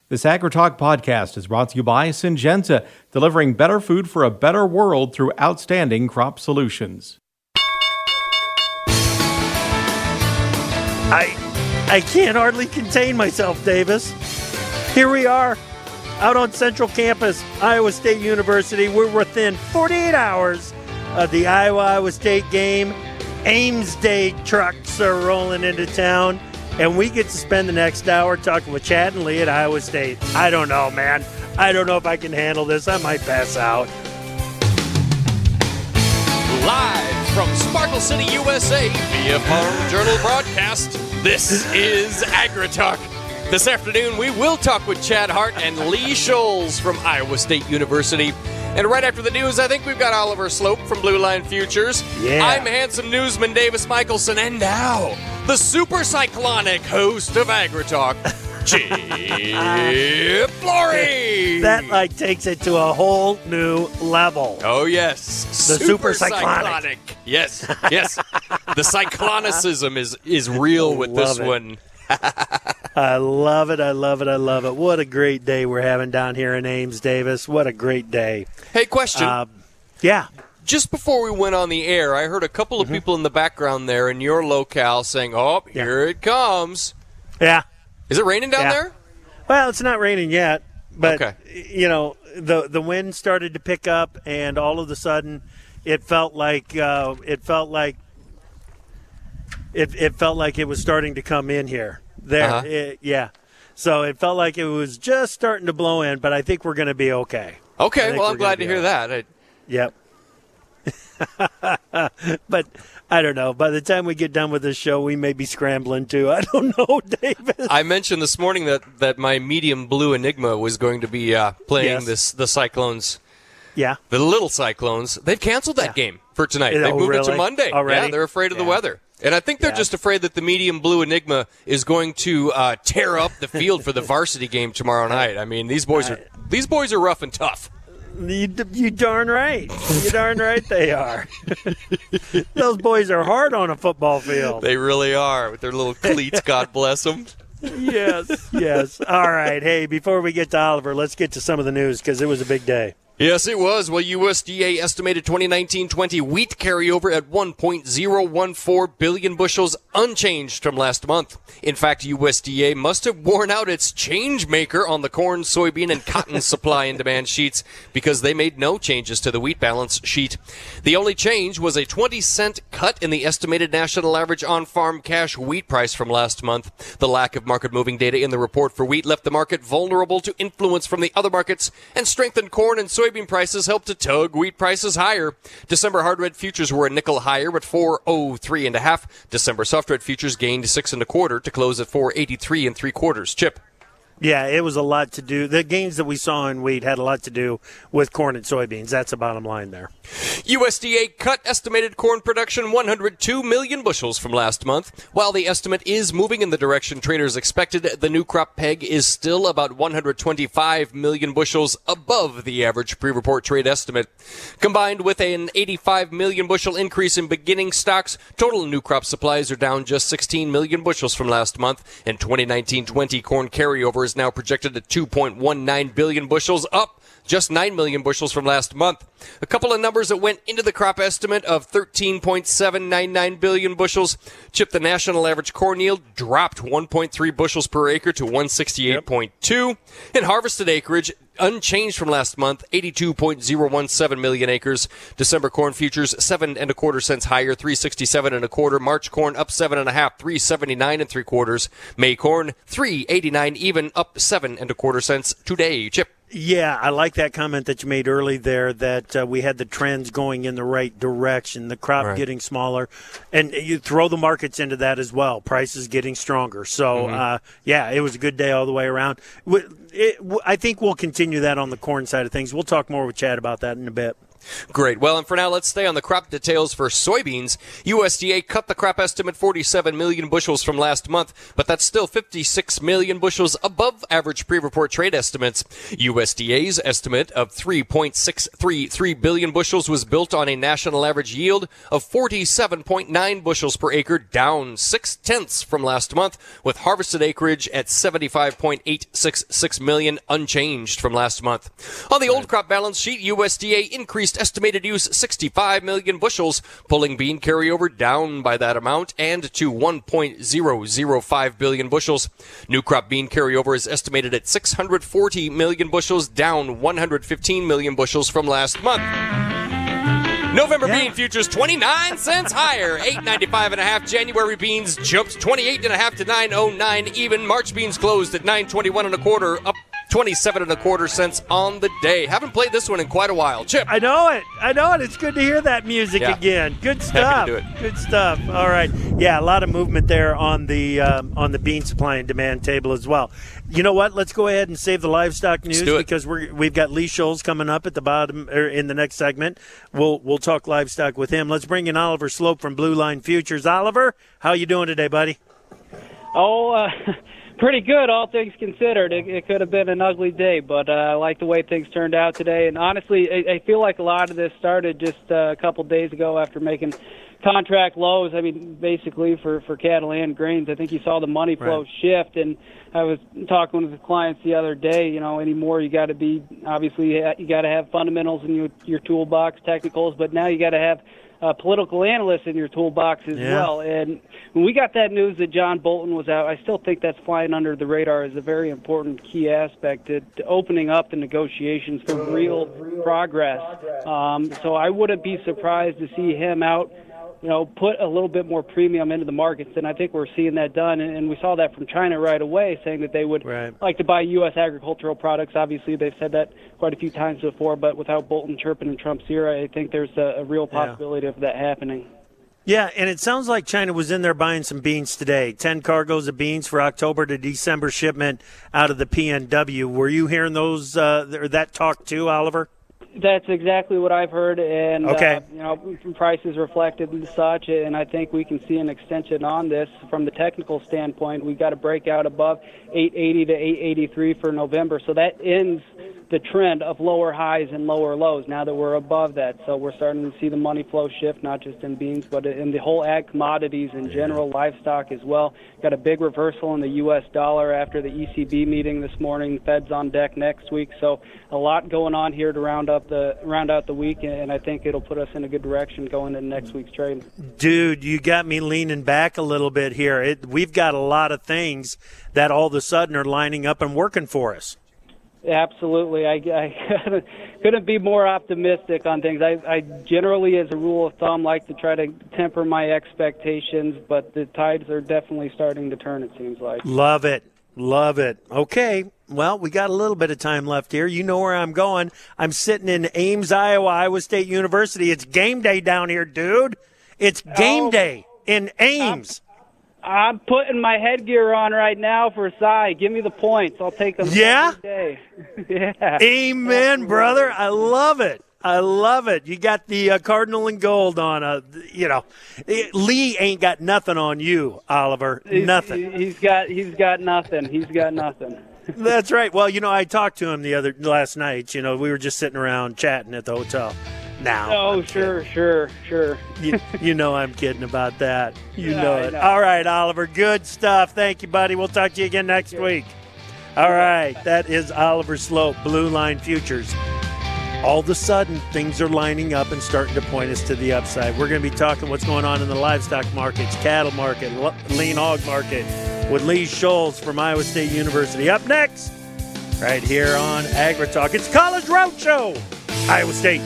This AgriTalk podcast is brought to you by Syngenta, delivering better food for a better world through outstanding crop solutions. I can't hardly contain myself, Davis. Here we are, out on Central Campus, Iowa State University. We're within 48 hours of the Iowa State game. Ames Day trucks are rolling into town. And we get to spend the next hour talking with Chad and Lee at Iowa State. I don't know, man. I don't know if I can handle this. I might pass out. Live from Sparkle City, USA, via Farm Journal broadcast, this is AgriTalk. This afternoon, we will talk with Chad Hart and Lee Scholes from Iowa State University. And right after the news, I think we've got Oliver Slope from Blue Line Futures. Yeah. I'm handsome newsman Davis Michelson, and now the super cyclonic host of AgriTalk, Chip Flory. That takes it to a whole new level. Oh, yes. The super cyclonic. Yes. The cyclonicism is real with this one. I love it. What a great day we're having down here in Ames, Davis. What a great day. Hey, question. Yeah. Just before we went on the air, I heard a couple of people in the background there in your locale saying, oh, here it comes. Yeah. Is it raining down there? Well, it's not raining yet, but, okay. The wind started to pick up, and all of a sudden it felt like it was starting to come in here. There, So it felt like it was just starting to blow in, but I think we're going to be okay. Okay, well, I'm glad to hear that. Yep. But I don't know. By the time we get done with this show, we may be scrambling too. I don't know, Davis. I mentioned this morning that my medium blue Enigma was going to be playing the Cyclones. Yeah. The little Cyclones. They've canceled that game for tonight. They moved it to Monday. Already? Yeah, they're afraid of the weather. And I think they're just afraid that the medium blue Enigma is going to tear up the field for the varsity game tomorrow night. I mean, these boys are rough and tough. You darn right. You darn right they are. Those boys are hard on a football field. They really are with their little cleats. God bless them. Yes. All right. Hey, before we get to Oliver, let's get to some of the news because it was a big day. Yes, it was. Well, USDA estimated 2019-20 wheat carryover at 1.014 billion bushels, unchanged from last month. In fact, USDA must have worn out its change maker on the corn, soybean, and cotton supply and demand sheets because they made no changes to the wheat balance sheet. The only change was a 20-cent cut in the estimated national average on-farm cash wheat price from last month. The lack of market-moving data in the report for wheat left the market vulnerable to influence from the other markets, and strengthened corn and soybean prices helped to tug wheat prices higher. December hard red futures were a nickel higher at 403 1/2. December soft red futures gained 6 1/4 to close at 483 3/4. Chip. Yeah, it was a lot to do. The gains that we saw in wheat had a lot to do with corn and soybeans. That's the bottom line there. USDA cut estimated corn production 102 million bushels from last month. While the estimate is moving in the direction traders expected, the new crop peg is still about 125 million bushels above the average pre-report trade estimate. Combined with an 85 million bushel increase in beginning stocks, total new crop supplies are down just 16 million bushels from last month. In 2019-20, corn carryover is now projected at 2.19 billion bushels, up just 9 million bushels from last month. A couple of numbers that went into the crop estimate of 13.799 billion bushels. Chip, the national average corn yield dropped 1.3 bushels per acre to 168.2. And harvested acreage unchanged from last month, 82.017 million acres. December corn futures 7 1/4 cents higher, 367 1/4. March corn up 7 1/2, 379 3/4. May corn 389 even, up 7 1/4 cents today. Chip. Yeah, I like that comment that you made early there that we had the trends going in the right direction, the crop getting smaller, and you throw the markets into that as well, prices getting stronger. So, it was a good day all the way around. I think we'll continue that on the corn side of things. We'll talk more with Chad about that in a bit. Great. Well, and for now, let's stay on the crop details for soybeans. USDA cut the crop estimate 47 million bushels from last month, but that's still 56 million bushels above average pre-report trade estimates. USDA's estimate of 3.633 billion bushels was built on a national average yield of 47.9 bushels per acre, down 0.6 from last month, with harvested acreage at 75.866 million, unchanged from last month. On the old crop balance sheet, USDA increased estimated use 65 million bushels, pulling bean carryover down by that amount and to 1.005 billion bushels. New crop bean carryover is estimated at 640 million bushels, down 115 million bushels from last month. November bean futures 29 cents higher, 8.95.5. January beans jumped 28.5 to 9.09 even. March beans closed at 9.21 1/4, up 27 1/4 cents on the day. Haven't played this one in quite a while. Chip. I know it. It's good to hear that music again. Good stuff. Happy to do it. Good stuff. All right. Yeah, a lot of movement there on the bean supply and demand table as well. You know what? Let's go ahead and save the livestock news because we've got Lee Scholes coming up at the bottom or in the next segment. We'll talk livestock with him. Let's bring in Oliver Slope from Blue Line Futures. Oliver, how you doing today, buddy? Pretty good, all things considered. It could have been an ugly day, but I like the way things turned out today. And honestly, I feel like a lot of this started just a couple days ago after making contract lows. I mean, basically for cattle and grains. I think you saw the money flow shift. And I was talking with the clients the other day. You know, anymore you got to be obviously you got to have fundamentals in your toolbox, technicals, but now you got to have political analysts in your toolbox as well. And when we got that news that John Bolton was out, I still think that's flying under the radar as a very important key aspect to opening up the negotiations for real progress. So I wouldn't be surprised to see him out, you know, put a little bit more premium into the markets, and I think we're seeing that done. And we saw that from China right away, saying that they would like to buy U.S. agricultural products. Obviously, they've said that quite a few times before, but without Bolton chirping in Trump's ear, I think there's a real possibility of that happening. Yeah, and it sounds like China was in there buying some beans today. 10 cargoes of beans for October to December shipment out of the PNW. Were you hearing those or that talk too, Oliver? That's exactly what I've heard, and you know, prices reflected and such, and I think we can see an extension on this from the technical standpoint. We've got to break out above 880 to 883 for November, so that ends the trend of lower highs and lower lows now that we're above that. So we're starting to see the money flow shift, not just in beans, but in the whole ag commodities in general, livestock as well. Got a big reversal in the U.S. dollar after the ECB meeting this morning. Fed's on deck next week, so a lot going on here to round out the week, and I think it'll put us in a good direction going into next week's trade. Dude, you got me leaning back a little bit here. We've got a lot of things that all of a sudden are lining up and working for us. Absolutely. I couldn't be more optimistic on things. I generally, as a rule of thumb, like to try to temper my expectations, but the tides are definitely starting to turn, it seems like. Love it. Love it. Okay. Well, we got a little bit of time left here. You know where I'm going. I'm sitting in Ames, Iowa State University. It's game day down here, dude. It's game day in Ames. I'm putting my headgear on right now for Cy. Give me the points. I'll take them every day. Yeah. Amen, brother. I love it. I love it. You got the cardinal and gold on. Lee ain't got nothing on you, Oliver. Nothing. He's got nothing. He's got nothing. That's right. Well, I talked to him last night. We were just sitting around chatting at the hotel. Now. Oh, sure. You know I'm kidding about that. You know it. All right, Oliver. Good stuff. Thank you, buddy. We'll talk to you again next week. All right. That is Oliver Slope, Blue Line Futures. All of a sudden, things are lining up and starting to point us to the upside. We're going to be talking what's going on in the livestock markets, cattle market, lean hog market with Lee Scholes from Iowa State University. Up next, right here on AgriTalk. It's College Roadshow, Iowa State.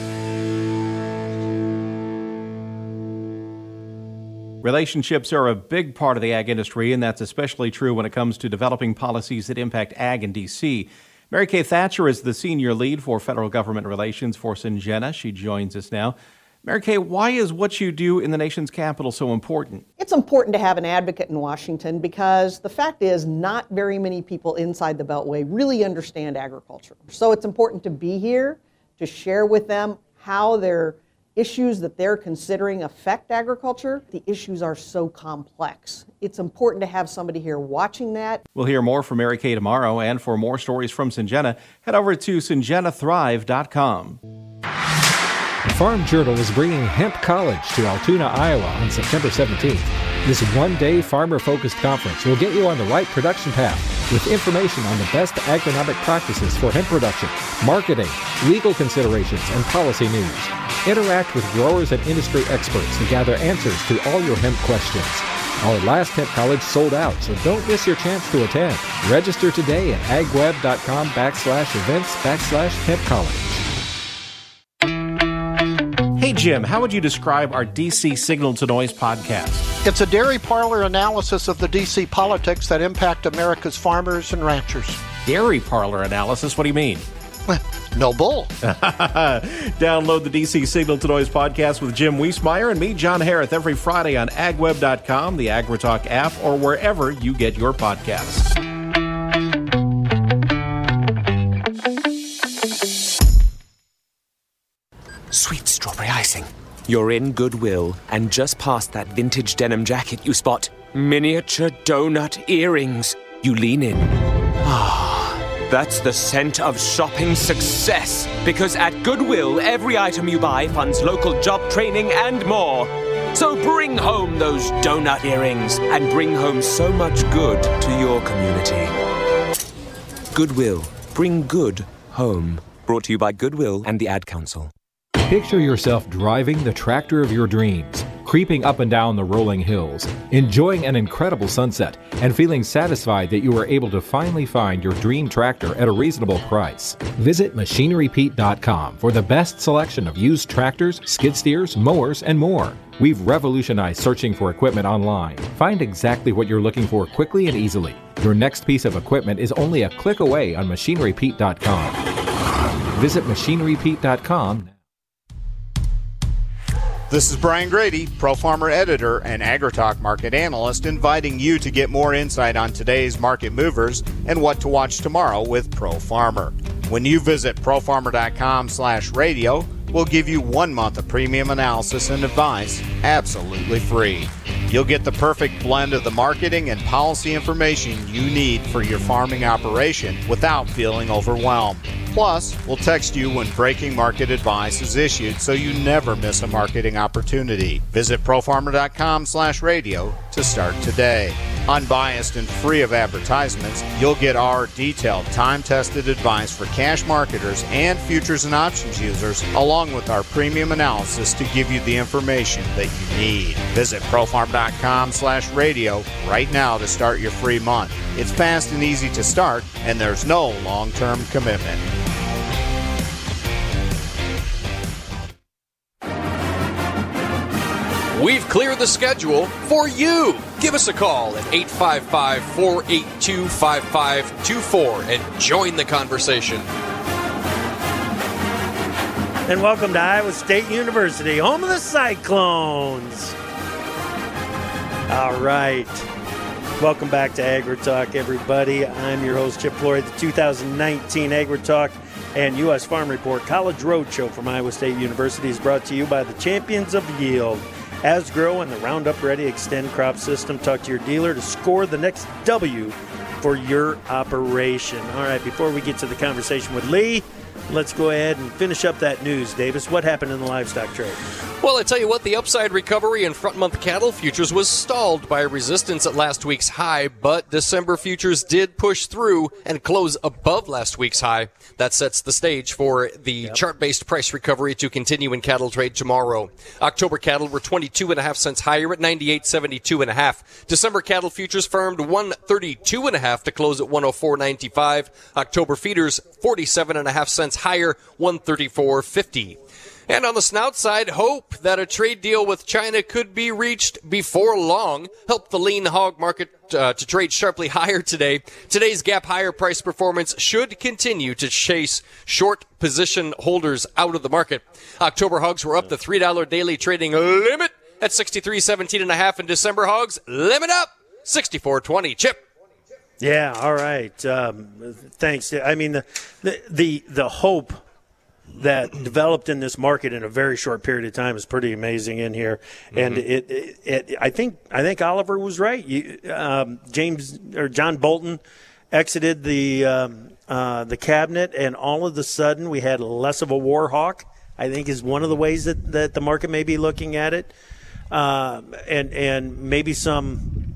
Relationships are a big part of the ag industry, and that's especially true when it comes to developing policies that impact ag in D.C. Mary Kay Thatcher is the senior lead for federal government relations for Syngenta. She joins us now. Mary Kay, why is what you do in the nation's capital so important? It's important to have an advocate in Washington because the fact is not very many people inside the Beltway really understand agriculture. So it's important to be here, to share with them how their issues that they're considering affect agriculture, the issues are so complex. It's important to have somebody here watching that. We'll hear more from Mary Kay tomorrow, and for more stories from Syngenta, head over to SyngentaThrive.com. The Farm Journal is bringing Hemp College to Altoona, Iowa on September 17th. This one-day farmer-focused conference will get you on the right production path with information on the best agronomic practices for hemp production, marketing, legal considerations, and policy news. Interact with growers and industry experts to gather answers to all your hemp questions. Our last Hemp College sold out, so don't miss your chance to attend. Register today at agweb.com/events/Hemp College. Hey, Jim, how would you describe our DC Signal to Noise podcast? It's a dairy parlor analysis of the D.C. politics that impact America's farmers and ranchers. Dairy parlor analysis? What do you mean? No bull. Download the DC Signal to Noise podcast with Jim Wiesmeyer and me, John Harrith, every Friday on agweb.com, the AgriTalk app, or wherever you get your podcasts. Sweet strawberry icing. You're in Goodwill, and just past that vintage denim jacket you spot miniature donut earrings. You lean in. Ah, that's the scent of shopping success. Because at Goodwill, every item you buy funds local job training and more. So bring home those donut earrings and bring home so much good to your community. Goodwill. Bring good home. Brought to you by Goodwill and the Ad Council. Picture yourself driving the tractor of your dreams, creeping up and down the rolling hills, enjoying an incredible sunset, and feeling satisfied that you were able to finally find your dream tractor at a reasonable price. Visit MachineryPete.com for the best selection of used tractors, skid steers, mowers, and more. We've revolutionized searching for equipment online. Find exactly what you're looking for quickly and easily. Your next piece of equipment is only a click away on MachineryPete.com. Visit MachineryPete.com. This is Brian Grady, Pro Farmer Editor and AgriTalk Market Analyst, inviting you to get more insight on today's market movers and what to watch tomorrow with Pro Farmer. When you visit profarmer.com/radio, we'll give you 1 month of premium analysis and advice absolutely free. You'll get the perfect blend of the marketing and policy information you need for your farming operation without feeling overwhelmed. Plus, we'll text you when breaking market advice is issued so you never miss a marketing opportunity. Visit profarmer.com/radio to start today. Unbiased and free of advertisements, you'll get our detailed, time-tested advice for cash marketers and futures and options users, along with our premium analysis to give you the information that you need. Visit profarmer.com/radio right now to start your free month. It's fast and easy to start, and there's no long-term commitment. We've cleared the schedule for you. Give us a call at 855-482-5524 and join the conversation. And welcome to Iowa State University, home of the Cyclones. All right. Welcome back to AgriTalk, everybody. I'm your host, Chip Flory. The 2019 AgriTalk and U.S. Farm Report College Roadshow from Iowa State University is brought to you by the Champions of Yield. Asgrow and the Roundup Ready Extend Crop System. Talk to your dealer to score the next W for your operation. All right, before we get to the conversation with Lee, let's go ahead and finish up that news. Davis, what happened in the livestock trade? Well, I tell you what, the upside recovery in front-month cattle futures was stalled by resistance at last week's high, but December futures did push through and close above last week's high. That sets the stage for the chart-based price recovery to continue in cattle trade tomorrow. October cattle were 22.5 cents higher at 98.72.5. December cattle futures firmed 132.5 to close at 104.95. October feeders 47.5 cents higher, 134.50. And on the snout side, hope that a trade deal with China could be reached before long helped the lean hog market to trade sharply higher today. Today's gap higher price performance should continue to chase short position holders out of the market. October hogs were up the $3 daily trading limit at 63.17.5, and December hogs limit up 64.20. Chip. Yeah, all right. Thanks. I mean, the hope that developed in this market in a very short period of time is pretty amazing in here. And I think Oliver was right. John Bolton exited the cabinet, and all of a sudden we had less of a war hawk, I think is one of the ways that the market may be looking at it. And maybe some,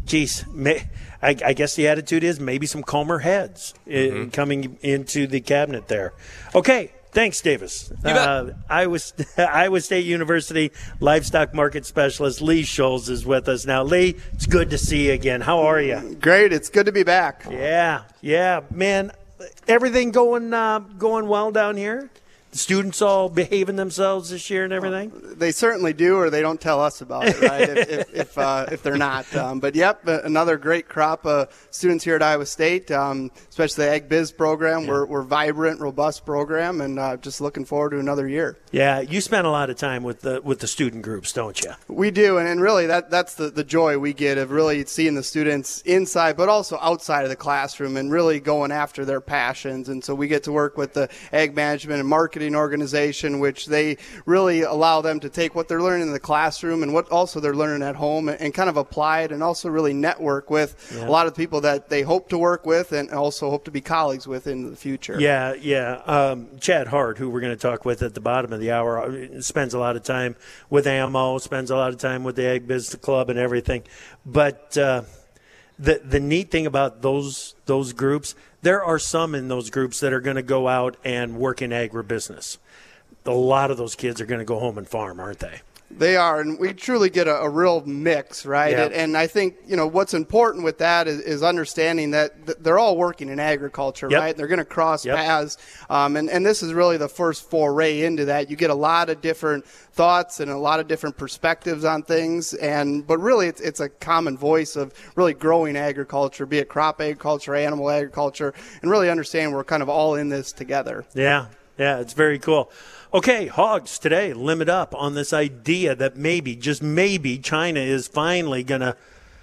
I guess the attitude is maybe some calmer heads coming into the cabinet there. Okay. Thanks, Davis. Iowa State University livestock market specialist Lee Scholes is with us now. Lee, it's good to see you again. How are you? Great. It's good to be back. Yeah, man. Everything going well down here? The students all behaving themselves this year and everything? They certainly do, or they don't tell us about it, right? if they're not. But yep, another great crop of students here at Iowa State, especially the Ag Biz program. Yeah. We're vibrant, robust program, and just looking forward to another year. Yeah, you spend a lot of time with the student groups, don't you? We do, and really that's the joy we get of really seeing the students inside, but also outside of the classroom, and really going after their passions. And so we get to work with the Ag Management and Marketing organization, which they really allow them to take what they're learning in the classroom and what also they're learning at home and kind of apply it, and also really network with a lot of people that they hope to work with and also hope to be colleagues with in the future. Yeah. Chad Hart, who we're going to talk with at the bottom of the hour, spends a lot of time with AMO, spends a lot of time with the Ag Business Club and everything. But the neat thing about those groups, there are some in those groups that are going to go out and work in agribusiness. A lot of those kids are going to go home and farm, aren't they? They are, and we truly get a real mix, right? Yep. And I think, what's important with that is understanding that they're all working in agriculture, right? They're going to cross paths, and this is really the first foray into that. You get a lot of different thoughts and a lot of different perspectives on things, but really it's a common voice of really growing agriculture, be it crop agriculture, animal agriculture, and really understanding we're kind of all in this together. Yeah, it's very cool. Okay, hogs today limit up on this idea that maybe, just maybe, China is finally going to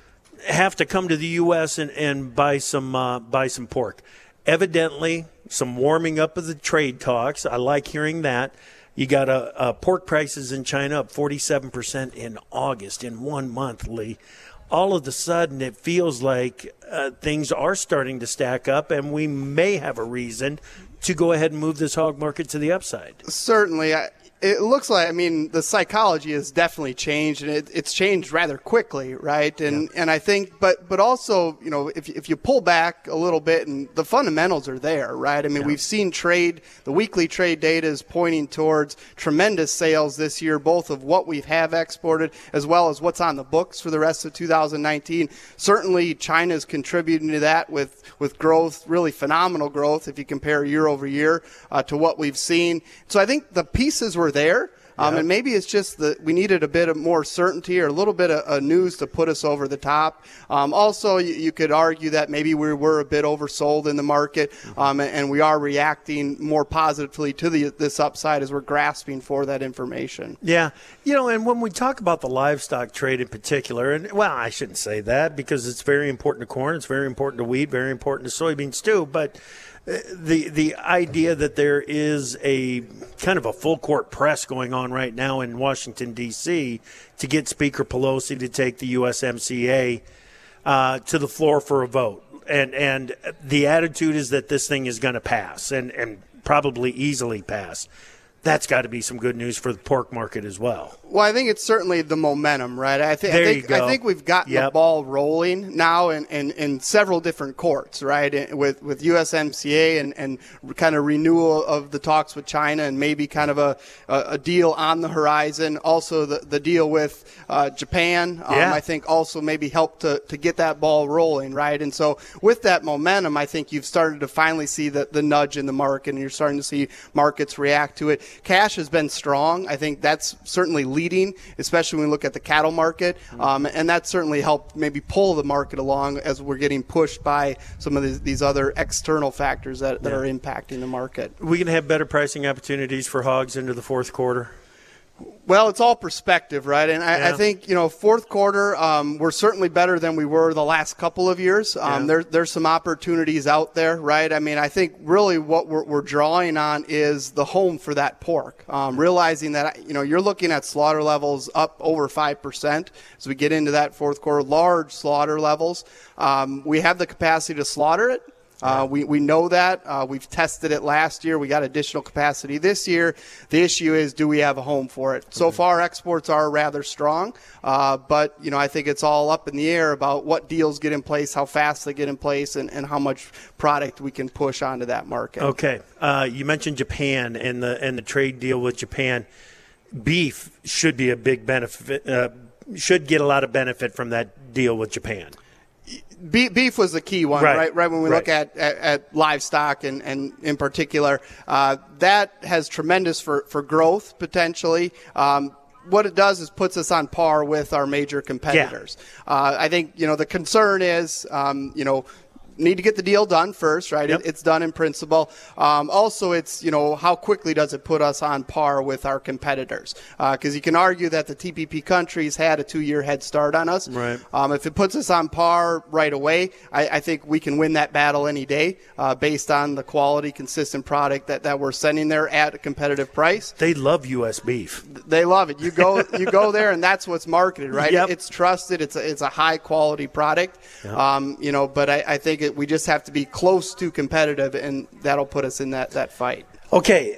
have to come to the U.S. and buy some pork. Evidently, some warming up of the trade talks. I like hearing that. You got pork prices in China up 47% in August in 1 month, Lee. All of a sudden, it feels like things are starting to stack up, and we may have a reason to go ahead and move this hog market to the upside. Certainly. It looks like, the psychology has definitely changed, and it's changed rather quickly, right? And I think, but also, if you pull back a little bit, and the fundamentals are there, right? We've seen the weekly trade data is pointing towards tremendous sales this year, both of what we have exported as well as what's on the books for the rest of 2019. Certainly, China is contributing to that with growth, really phenomenal growth if you compare year over year to what we've seen. So I think the pieces were there. And maybe it's just that we needed a bit of more certainty or a little bit of news to put us over the top. Also, you could argue that maybe we were a bit oversold in the market, and we are reacting more positively to this upside as we're grasping for that information. Yeah. And when we talk about the livestock trade in particular, and I shouldn't say that because it's very important to corn, it's very important to wheat, very important to soybeans too, but the idea that there is a kind of a full court press going on right now in Washington, D.C. to get Speaker Pelosi to take the USMCA to the floor for a vote. And the attitude is that this thing is going to pass and probably easily pass. That's got to be some good news for the pork market as well. Well, I think it's certainly the momentum, right? I think we've gotten the ball rolling now in several different courts, right? With USMCA and kind of renewal of the talks with China and maybe kind of a deal on the horizon. Also, the deal with Japan, I think also maybe helped to get that ball rolling, right? And so with that momentum, I think you've started to finally see the nudge in the market, and you're starting to see markets react to it. Cash has been strong. I think that's certainly leading, especially when we look at the cattle market, and that certainly helped maybe pull the market along as we're getting pushed by some of these other external factors that are impacting the market. Are we going to have better pricing opportunities for hogs into the fourth quarter? Well, it's all perspective, right? And I think, fourth quarter, we're certainly better than we were the last couple of years. There's some opportunities out there, right? I mean, I think really what we're drawing on is the home for that pork, realizing that, you're looking at slaughter levels up over 5% as we get into that fourth quarter, large slaughter levels. We have the capacity to slaughter it. We know that. We've tested it last year. We got additional capacity this year. The issue is, do we have a home for it? So far, exports are rather strong, but I think it's all up in the air about what deals get in place, how fast they get in place, and how much product we can push onto that market. Okay, you mentioned Japan and the trade deal with Japan. Beef should be a big benefit. Should get a lot of benefit from that deal with Japan. Beef was the key one, right? When we look at livestock and in particular, that has tremendous for growth potentially. What it does is puts us on par with our major competitors. I think, the concern is, need to get the deal done first, right? Yep. It's done in principle. Also, it's, how quickly does it put us on par with our competitors? Because you can argue that the TPP countries had a 2-year head start on us. Right. If it puts us on par right away, I think we can win that battle any day based on the quality, consistent product that we're sending there at a competitive price. They love U.S. beef. They love it. You go there, and that's what's marketed, right? Yep. It's trusted. It's a high-quality product. Yep. But I think we just have to be close to competitive, and that'll put us in that fight. Okay,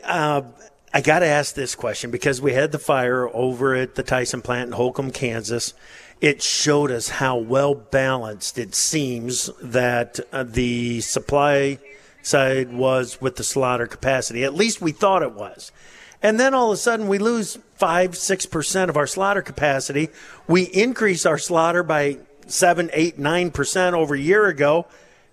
I got to ask this question because we had the fire over at the Tyson plant in Holcomb, Kansas. It showed us how well balanced it seems that the supply side was with the slaughter capacity. At least we thought it was. And then all of a sudden we lose 5-6% of our slaughter capacity. We increase our slaughter by 7, 8, 9% over a year ago.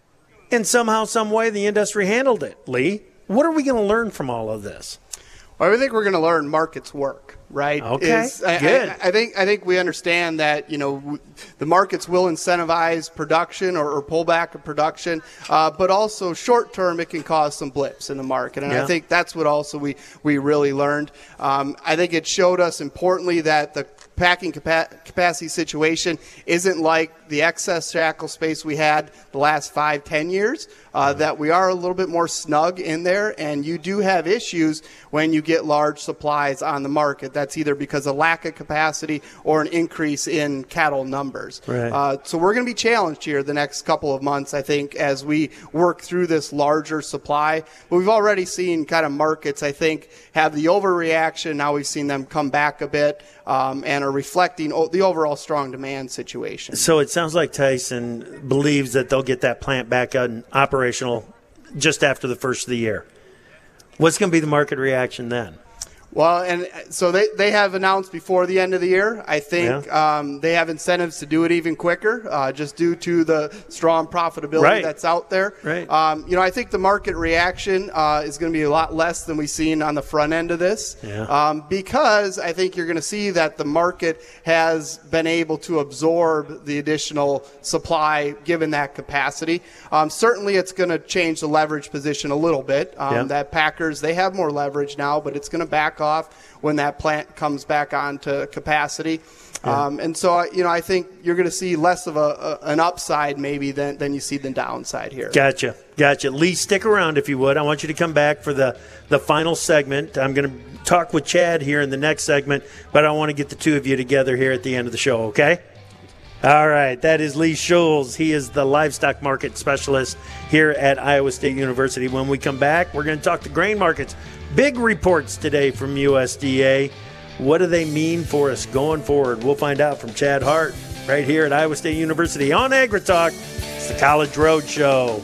And somehow, some way, the industry handled it. Lee, what are we going to learn from all of this? Well, I think we're going to learn markets work, right? Okay, good. I think we understand that, the markets will incentivize production or pull back of production, but also short term it can cause some blips in the market. And I think that's what also we really learned. I think it showed us importantly that the packing capacity situation isn't like the excess shackle space we had the last 5-10 years, that we are a little bit more snug in there, and you do have issues when you get large supplies on the market. That's either because of lack of capacity or an increase in cattle numbers. Right. So we're going to be challenged here the next couple of months, I think, as we work through this larger supply. But we've already seen kind of markets, I think, have the overreaction. Now we've seen them come back a bit and are reflecting the overall strong demand situation. So it sounds like Tyson believes that they'll get that plant back operational just after the first of the year. What's going to be the market reaction then? Well, and so they have announced before the end of the year. I think they have incentives to do it even quicker, just due to the strong profitability that's out there. Right. I think the market reaction is going to be a lot less than we've seen on the front end of this, because I think you're going to see that the market has been able to absorb the additional supply given that capacity. Certainly, it's going to change the leverage position a little bit. That Packers, they have more leverage now, but it's going to back off when that plant comes back onto capacity. And so, I think you're going to see less of an upside maybe than you see the downside here. Gotcha. Lee, stick around if you would. I want you to come back for the final segment. I'm going to talk with Chad here in the next segment, but I want to get the two of you together here at the end of the show, okay? All right, that is Lee Schulz. He is the livestock market specialist here at Iowa State University. When we come back, we're going to talk the grain markets. Big reports today from USDA. What do they mean for us going forward? We'll find out from Chad Hart right here at Iowa State University on AgriTalk. It's the College Road Show.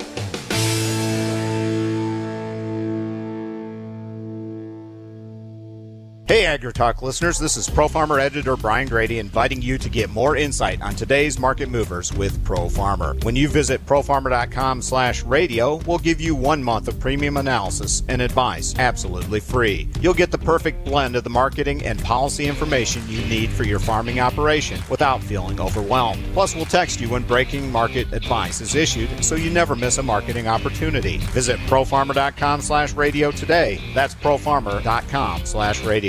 Hey AgriTalk listeners, this is Pro Farmer editor Brian Grady inviting you to get more insight on today's market movers with Pro Farmer. When you visit profarmer.com/radio, we'll give you 1 month of premium analysis and advice absolutely free. You'll get the perfect blend of the marketing and policy information you need for your farming operation without feeling overwhelmed. Plus, we'll text you when breaking market advice is issued so you never miss a marketing opportunity. Visit profarmer.com/radio today. That's profarmer.com/radio.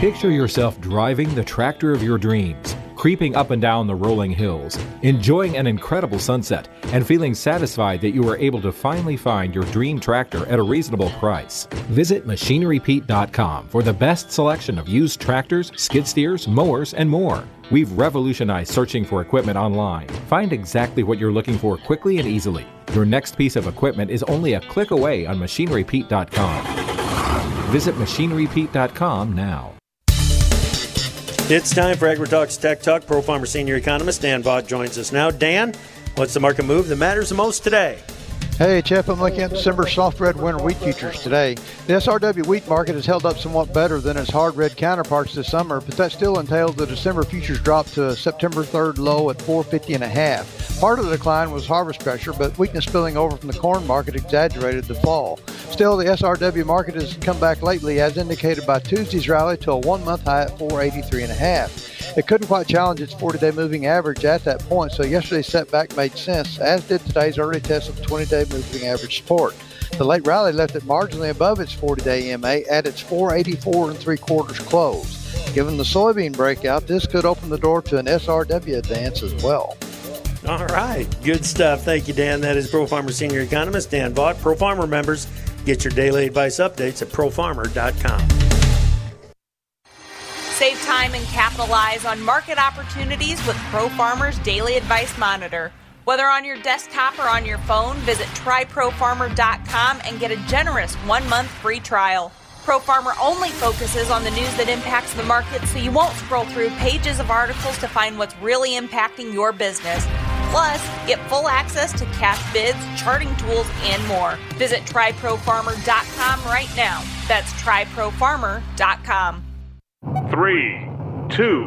Picture yourself driving the tractor of your dreams, creeping up and down the rolling hills, enjoying an incredible sunset, and feeling satisfied that you were able to finally find your dream tractor at a reasonable price. Visit MachineryPete.com for the best selection of used tractors, skid steers, mowers, and more. We've revolutionized searching for equipment online. Find exactly what you're looking for quickly and easily. Your next piece of equipment is only a click away on MachineryPete.com. Visit MachineryPete.com now. It's time for AgriTalk's Tech Talk. Pro Farmer Senior Economist Dan Vaught joins us now. Dan, what's the market move that matters the most today? Hey, Chip, I'm looking at December soft red winter wheat futures today. The SRW wheat market has held up somewhat better than its hard red counterparts this summer, but that still entails the December futures drop to a September 3rd low at 450.5. Part of the decline was harvest pressure, but weakness spilling over from the corn market exaggerated the fall. Still, the SRW market has come back lately, as indicated by Tuesday's rally to a one-month high at 483.5. It couldn't quite challenge its 40-day moving average at that point, so yesterday's setback made sense, as did today's early test of 20-day moving average support. The late rally left it marginally above its 40-day EMA at its 484 3/4 close. Given the soybean breakout, this could open the door to an SRW advance as well. All right, good stuff. Thank you, Dan. That is Pro Farmer Senior Economist Dan Vaught. Pro Farmer members, get your daily advice updates at profarmer.com. Save time and capitalize on market opportunities with Pro Farmer's Daily Advice Monitor. Whether on your desktop or on your phone, visit tryprofarmer.com and get a generous 1-month free trial. Pro Farmer only focuses on the news that impacts the market, so you won't scroll through pages of articles to find what's really impacting your business. Plus, get full access to cash bids, charting tools, and more. Visit tryprofarmer.com right now. That's tryprofarmer.com. 3, 2,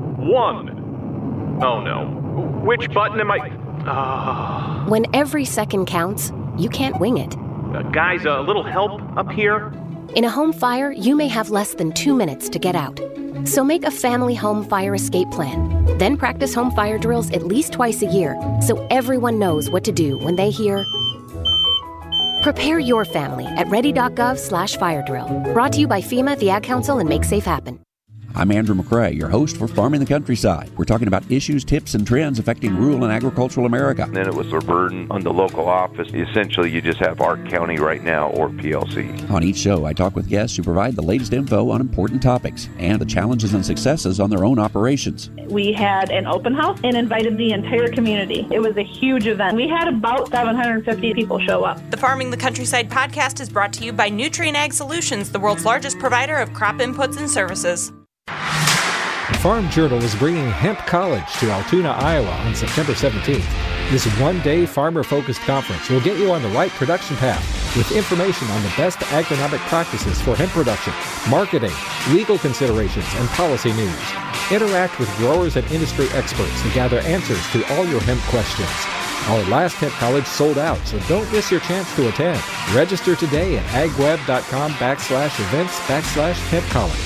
1. Oh no. Which button am I? When every second counts, you can't wing it. Guys, a little help up here? In a home fire, you may have less than 2 minutes to get out. So make a family home fire escape plan. Then practice home fire drills at least twice a year so everyone knows what to do when they hear. Prepare your family at ready.gov/fire drill. Brought to you by FEMA, the Ad Council, and Make Safe Happen. I'm Andrew McCrae, your host for Farming the Countryside. We're talking about issues, tips, and trends affecting rural and agricultural America. And then it was a burden on the local office. Essentially, you just have Ark County right now or PLC. On each show, I talk with guests who provide the latest info on important topics and the challenges and successes on their own operations. We had an open house and invited the entire community. It was a huge event. We had about 750 people show up. The Farming the Countryside podcast is brought to you by Nutrien Ag Solutions, the world's largest provider of crop inputs and services. Farm Journal is bringing Hemp College to Altoona, Iowa on September 17th. This one-day farmer-focused conference will get you on the right production path with information on the best agronomic practices for hemp production, marketing, legal considerations, and policy news. Interact with growers and industry experts to gather answers to all your hemp questions. Our last Hemp College sold out, so don't miss your chance to attend. Register today at agweb.com/events/Hemp College.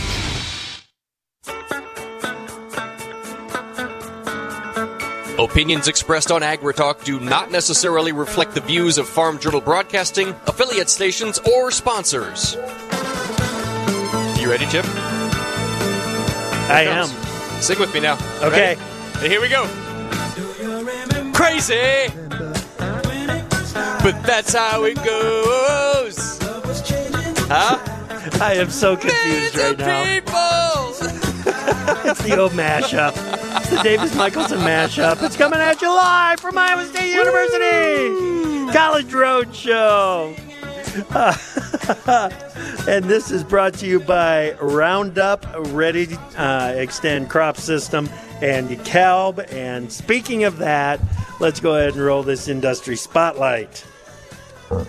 Opinions expressed on AgriTalk do not necessarily reflect the views of Farm Journal Broadcasting, affiliate stations, or sponsors. You ready, Chip? I am. Sing with me now. Okay. Ready? And here we go. Crazy! But that's how it goes. Huh? I am so confused right now. It's the old mashup. It's the Davis Michelson mashup. It's coming at you live from Iowa State University. College Road Show. And this is brought to you by Roundup Ready Extend Crop System and DeKalb. And speaking of that, let's go ahead and roll this industry spotlight. All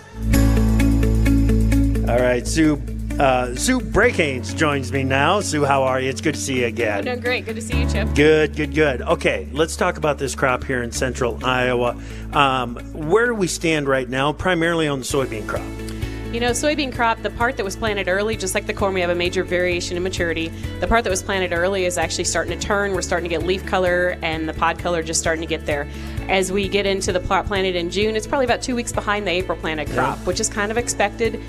right, Sue Breakhanes joins me now. Sue, how are you? It's good to see you again. I'm doing great. Good to see you, Chip. Good. Okay, let's talk about this crop here in central Iowa. Where do we stand right now, primarily on the soybean crop? You know, soybean crop, the part that was planted early, just like the corn, we have a major variation in maturity. The part that was planted early is actually starting to turn. We're starting to get leaf color, and the pod color just starting to get there. As we get into the plot planted in June, it's probably about 2 weeks behind the April planted crop, which is kind of expected.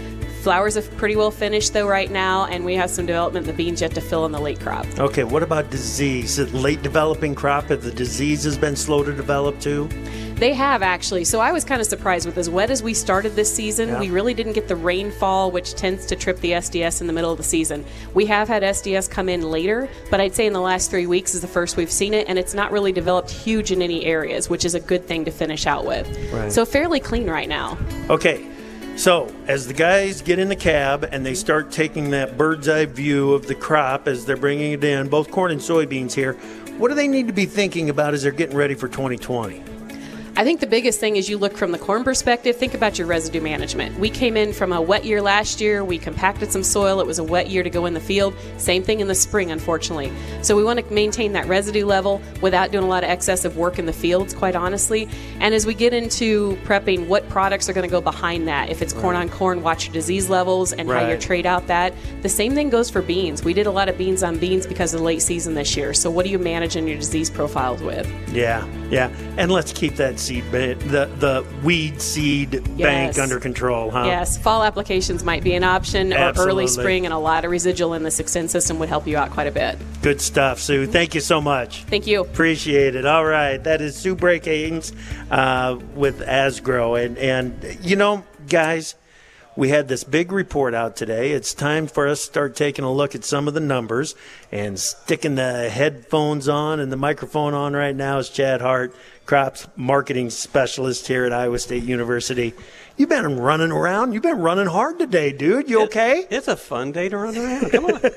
Flowers are pretty well finished, though, right now, and we have some development in the beans yet to fill in the late crop. Okay, what about disease? Is it late developing crop? Have the disease has been slow to develop too? They have, actually. So I was kind of surprised with as wet as we started this season. We really didn't get the rainfall, which tends to trip the SDS in the middle of the season. We have had SDS come in later, but I'd say in the last 3 weeks is the first we've seen it, and it's not really developed huge in any areas, which is a good thing to finish out with. Right. So fairly clean right now. Okay, so as the guys get in the cab and they start taking that bird's eye view of the crop as they're bringing it in, both corn and soybeans here, what do they need to be thinking about as they're getting ready for 2020? I think the biggest thing is you look from the corn perspective, think about your residue management. We came in from a wet year last year. We compacted some soil. It was a wet year to go in the field. Same thing in the spring, unfortunately. So we want to maintain that residue level without doing a lot of excessive work in the fields, quite honestly. And as we get into prepping, what products are going to go behind that? If it's corn on corn, watch your disease levels and how you trade out that. The same thing goes for beans. We did a lot of beans on beans because of the late season this year. So what are you managing your disease profiles with? Yeah. And let's keep that seed bank, the weed seed bank under control, huh? Yes, fall applications might be an option, or early spring, and a lot of residual in the Xtend system would help you out quite a bit. Good stuff, Sue. Thank you so much. Thank you. Appreciate it. All right, that is Sue Brake-Haynes with Asgrow. And you know, guys, we had this big report out today. It's time for us to start taking a look at some of the numbers, and sticking the headphones on and the microphone on right now is Chad Hart, crops marketing specialist here at Iowa State University. You've been running around. You've been running hard today, dude. You okay? It's a fun day to run around. Come on.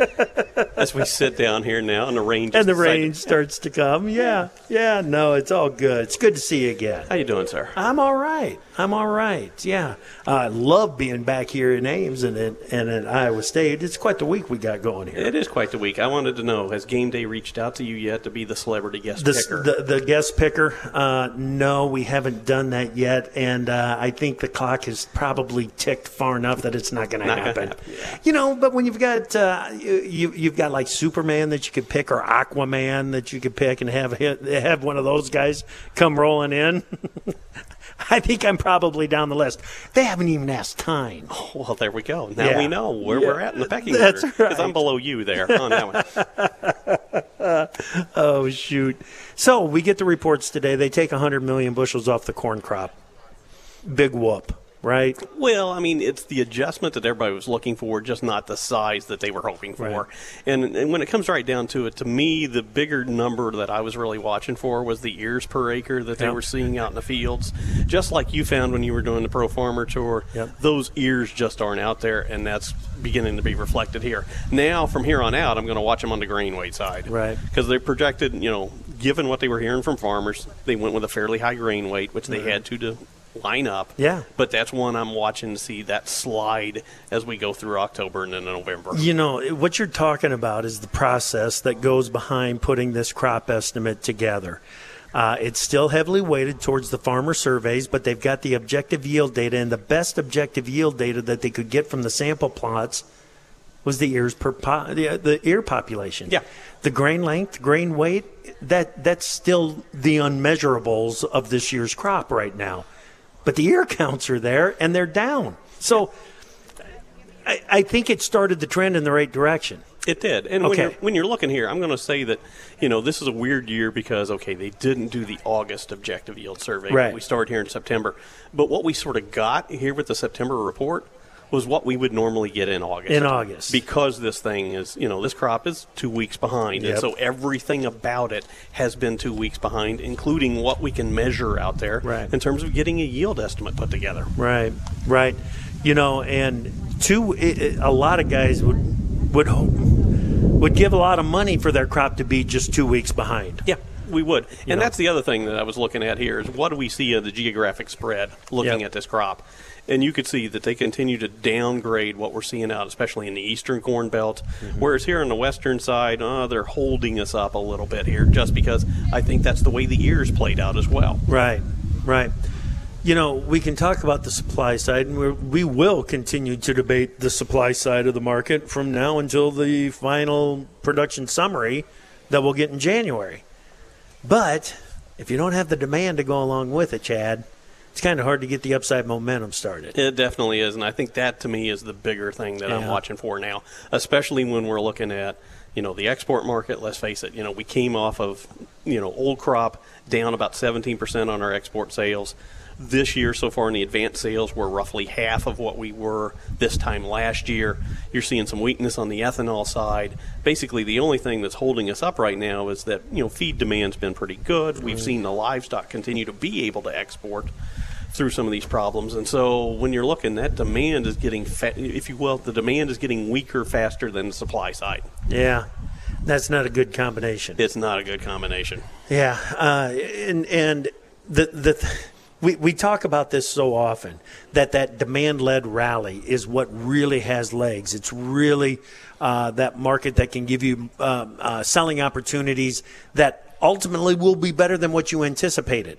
As we sit down here now and the rain starts to come. Yeah. No, it's all good. It's good to see you again. How you doing, sir? I'm all right. Yeah. I love being back here in Ames and at Iowa State. It's quite the week we got going here. It is quite the week. I wanted to know, has Game Day reached out to you yet to be the celebrity guest picker? The guest picker? No, we haven't done that yet. And I think the clock has probably ticked far enough that it's not going to happen. Yeah. You know, but when you've got you've got like Superman that you could pick, or Aquaman that you could pick, and have one of those guys come rolling in, I think I'm probably down the list. They haven't even asked time. Oh, well, there we go. Now we know where we're at in the pecking order. That's right. Because I'm below you there on that one. Oh, shoot. So we get the reports today. They take 100 million bushels off the corn crop. Big whoop, right? Well, I mean, it's the adjustment that everybody was looking for, just not the size that they were hoping for. Right. And when it comes right down to it, to me, the bigger number that I was really watching for was the ears per acre that they were seeing out in the fields. Just like you found when you were doing the Pro Farmer Tour, those ears just aren't out there, and that's beginning to be reflected here. Now, from here on out, I'm going to watch them on the grain weight side. Right. Because they projected, given what they were hearing from farmers, they went with a fairly high grain weight, which they had to line up. Yeah. But that's one I'm watching to see that slide as we go through October and then November. What you're talking about is the process that goes behind putting this crop estimate together. It's still heavily weighted towards the farmer surveys, but they've got the objective yield data, and the best objective yield data that they could get from the sample plots was the ears the ear population. Yeah. The grain length, grain weight, that's still the unmeasurables of this year's crop right now. But the ear counts are there, and they're down. So I think it started the trend in the right direction. It did. And when you're looking here, I'm going to say that, this is a weird year because, they didn't do the August objective yield survey. Right. We started here in September. But what we sort of got here with the September report was what we would normally get in August. Because this thing is, this crop is 2 weeks behind. Yep. And so everything about it has been 2 weeks behind, including what we can measure out there in terms of getting a yield estimate put together. Right. And a lot of guys would give a lot of money for their crop to be just 2 weeks behind. Yeah. We would. And that's the other thing that I was looking at here is what do we see of the geographic spread looking at this crop? And you could see that they continue to downgrade what we're seeing out, especially in the eastern corn belt. Mm-hmm. Whereas here on the western side, they're holding us up a little bit here just because I think that's the way the ears played out as well. Right. We can talk about the supply side, and we will continue to debate the supply side of the market from now until the final production summary that we'll get in January. But if you don't have the demand to go along with it, Chad, it's kind of hard to get the upside momentum started. It definitely is, and I think that to me is the bigger thing that I'm watching for now, especially when we're looking at the export market. Let's face it, we came off of old crop down about 17% on our export sales. This year so far in the advanced sales, we're roughly half of what we were this time last year. You're seeing some weakness on the ethanol side. Basically, the only thing that's holding us up right now is that feed demand's been pretty good. We've seen the livestock continue to be able to export through some of these problems, and so when you're looking, that demand is getting, if you will, the demand is getting weaker faster than the supply side. Yeah, that's not a good combination. It's not a good combination. Yeah, and we talk about this so often, that demand-led rally is what really has legs. It's really that market that can give you selling opportunities that ultimately will be better than what you anticipated.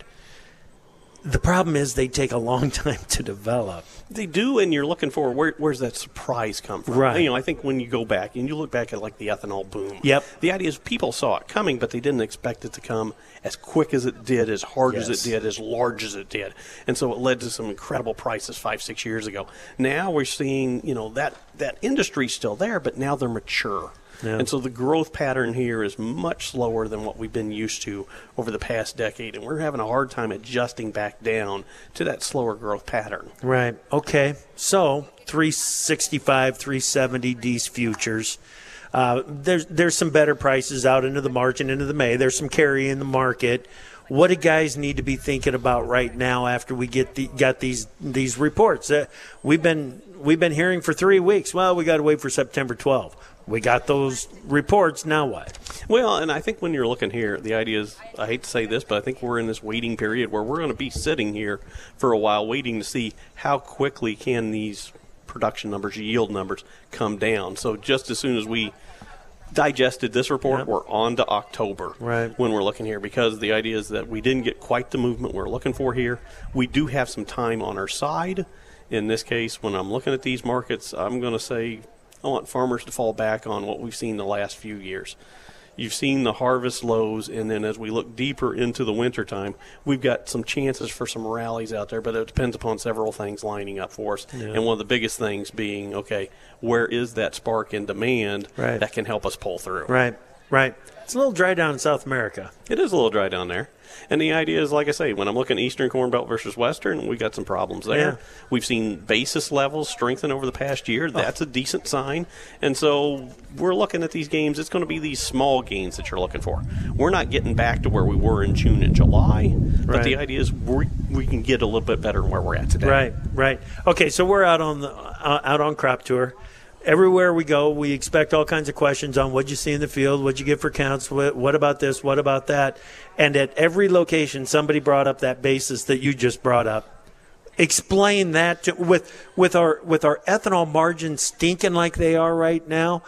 The problem is they take a long time to develop. They do, and you're looking for where's that surprise come from? Right. I think when you go back and you look back at like the ethanol boom. Yep. The idea is people saw it coming, but they didn't expect it to come as quick as it did, as hard as it did, as large as it did, and so it led to some incredible prices 5-6 years ago. Now we're seeing that industry's still there, but now they're mature. Yeah. And so the growth pattern here is much slower than what we've been used to over the past decade, and we're having a hard time adjusting back down to that slower growth pattern. Right. Okay. So 365, 370 D's futures. There's some better prices out into the March and into the May. There's some carry in the market. What do guys need to be thinking about right now after we got these reports? We've been hearing for 3 weeks. Well, we got to wait for September 12th. We got those reports. Now what? Well, and I think when you're looking here, the idea is, I hate to say this, but I think we're in this waiting period where we're going to be sitting here for a while waiting to see how quickly can these production numbers, yield numbers, come down. So just as soon as we digested this report, we're on to October when we're looking here, because the idea is that we didn't get quite the movement we're looking for here. We do have some time on our side. In this case, when I'm looking at these markets, I'm going to say I want farmers to fall back on what we've seen the last few years. You've seen the harvest lows, and then as we look deeper into the wintertime, we've got some chances for some rallies out there, but it depends upon several things lining up for us. Yeah. And one of the biggest things being, okay, where is that spark in demand that can help us pull through? Right. It's a little dry down in South America. It is a little dry down there. And the idea is, like I say, when I'm looking at Eastern Corn Belt versus Western, we got some problems there. Yeah. We've seen basis levels strengthen over the past year. That's a decent sign. And so we're looking at these games. It's going to be these small gains that you're looking for. We're not getting back to where we were in June and July, but the idea is we can get a little bit better than where we're at today. Right. Okay, so we're out on crop tour. Everywhere we go, we expect all kinds of questions on what you see in the field, what you get for counts, what about this, what about that. And at every location, somebody brought up that basis that you just brought up. Explain that with our ethanol margins stinking like they are right now,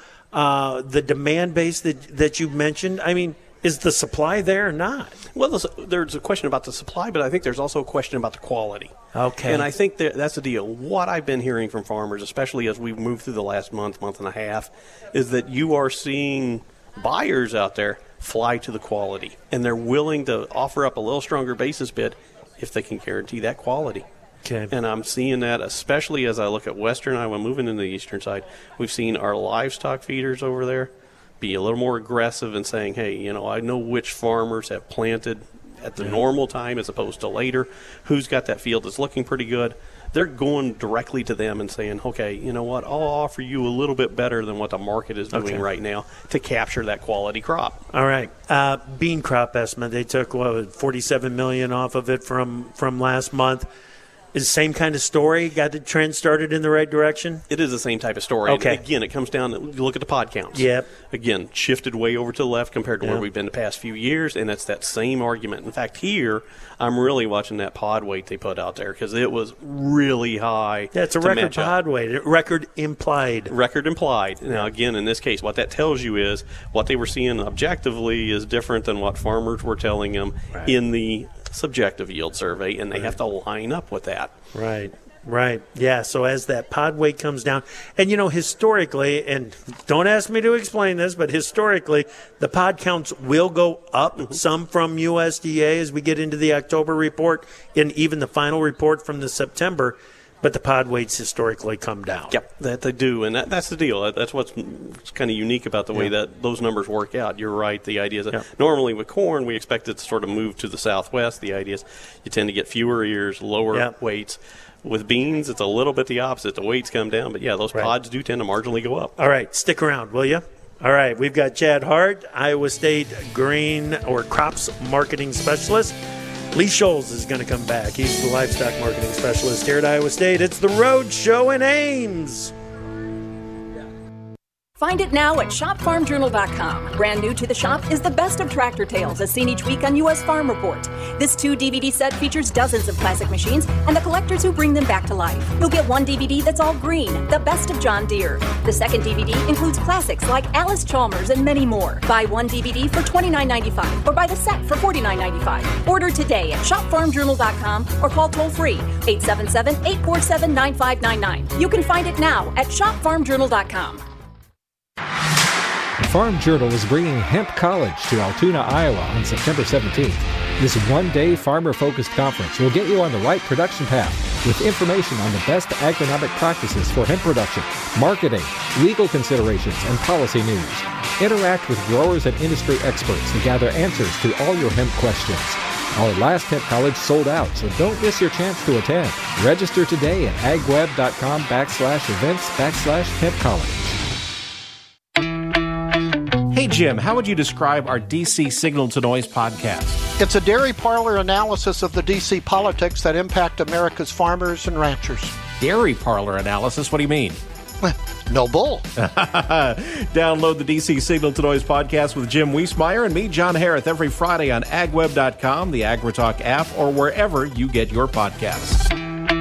the demand base that you mentioned. I mean, is the supply there or not? Well, there's a question about the supply, but I think there's also a question about the quality. Okay. And I think that's the deal. What I've been hearing from farmers, especially as we've moved through the last month and a half, is that you are seeing buyers out there fly to the quality, and they're willing to offer up a little stronger basis bid if they can guarantee that quality. Okay. And I'm seeing that, especially as I look at Western Iowa moving into the eastern side. We've seen our livestock feeders over there be a little more aggressive and saying, hey, I know which farmers have planted at the normal time as opposed to later, who's got that field that's looking pretty good. They're going directly to them and saying, okay, you know what, I'll offer you a little bit better than what the market is doing right now to capture that quality crop. All right. Bean crop estimate, they took, $47 million off of it from last month. Is the same kind of story? Got the trend started in the right direction? It is the same type of story. Okay. And again, it comes down to, you look at the pod counts. Yep. Again, shifted way over to the left compared to where we've been the past few years, and it's that same argument. In fact, here, I'm really watching that pod weight they put out there because it was really high. Yeah, it's a record pod weight. Record implied. Record implied. Now, again, in this case, what that tells you is what they were seeing objectively is different than what farmers were telling them in the subjective yield survey, and they have to line up with that. Right. Right. Yeah. So as that pod weight comes down, and historically, and don't ask me to explain this, but historically, the pod counts will go up, some from USDA as we get into the October report and even the final report from the September. But the pod weights historically come down. Yep, that they do, and that's the deal. That's what's kind of unique about the way that those numbers work out. You're right. The idea is that normally with corn, we expect it to sort of move to the southwest. The idea is you tend to get fewer ears, lower weights. With beans, it's a little bit the opposite. The weights come down, but those pods do tend to marginally go up. All right, stick around, will you? All right, we've got Chad Hart, Iowa State grain or crops marketing specialist. Lee Scholes is going to come back. He's the livestock marketing specialist here at Iowa State. It's the Road Show in Ames. Find it now at shopfarmjournal.com. Brand new to the shop is the best of tractor tales as seen each week on U.S. Farm Report. This 2-DVD set features dozens of classic machines and the collectors who bring them back to life. You'll get one DVD that's all green, the best of John Deere. The second DVD includes classics like Alice Chalmers and many more. Buy one DVD for $29.95 or buy the set for $49.95. Order today at shopfarmjournal.com or call toll-free 877-847-9599. You can find it now at shopfarmjournal.com. Farm Journal is bringing Hemp College to Altoona, Iowa on September 17th. This one-day farmer-focused conference will get you on the right production path with information on the best agronomic practices for hemp production, marketing, legal considerations, and policy news. Interact with growers and industry experts to gather answers to all your hemp questions. Our last Hemp College sold out, so don't miss your chance to attend. Register today at agweb.com/events/Hemp College. Hey, Jim, how would you describe our DC Signal to Noise podcast? It's a dairy parlor analysis of the DC politics that impact America's farmers and ranchers. Dairy parlor analysis? What do you mean? No bull. Download the DC Signal to Noise podcast with Jim Wiesmeyer and me, John Harrith, every Friday on agweb.com, the AgriTalk app, or wherever you get your podcasts.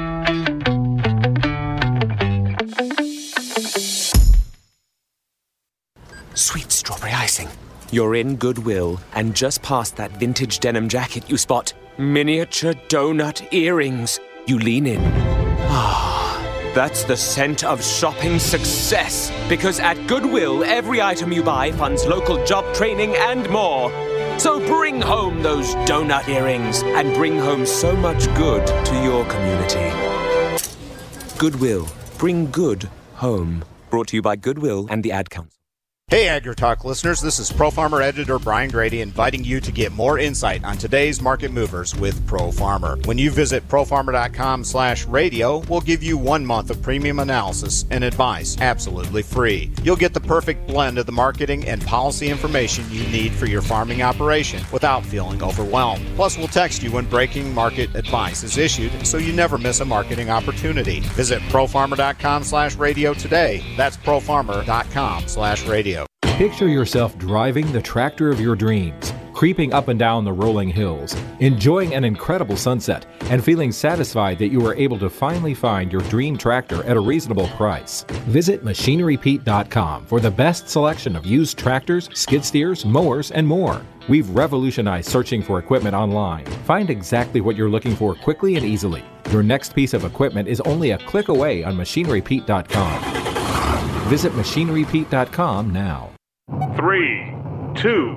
Sweet strawberry icing. You're in Goodwill, and just past that vintage denim jacket, you spot miniature donut earrings. You lean in. Ah, that's the scent of shopping success. Because at Goodwill, every item you buy funds local job training and more. So bring home those donut earrings and bring home so much good to your community. Goodwill. Bring good home. Brought to you by Goodwill and the Ad Council. Hey AgriTalk listeners, this is Pro Farmer editor Brian Grady inviting you to get more insight on today's market movers with Pro Farmer. When you visit profarmer.com/radio, we'll give you 1 month of premium analysis and advice absolutely free. You'll get the perfect blend of the marketing and policy information you need for your farming operation without feeling overwhelmed. Plus, we'll text you when breaking market advice is issued so you never miss a marketing opportunity. Visit profarmer.com/radio today. That's profarmer.com/radio. Picture yourself driving the tractor of your dreams, creeping up and down the rolling hills, enjoying an incredible sunset, and feeling satisfied that you were able to finally find your dream tractor at a reasonable price. Visit MachineryPete.com for the best selection of used tractors, skid steers, mowers, and more. We've revolutionized searching for equipment online. Find exactly what you're looking for quickly and easily. Your next piece of equipment is only a click away on MachineryPete.com. Visit MachineryPete.com now. 3, 2,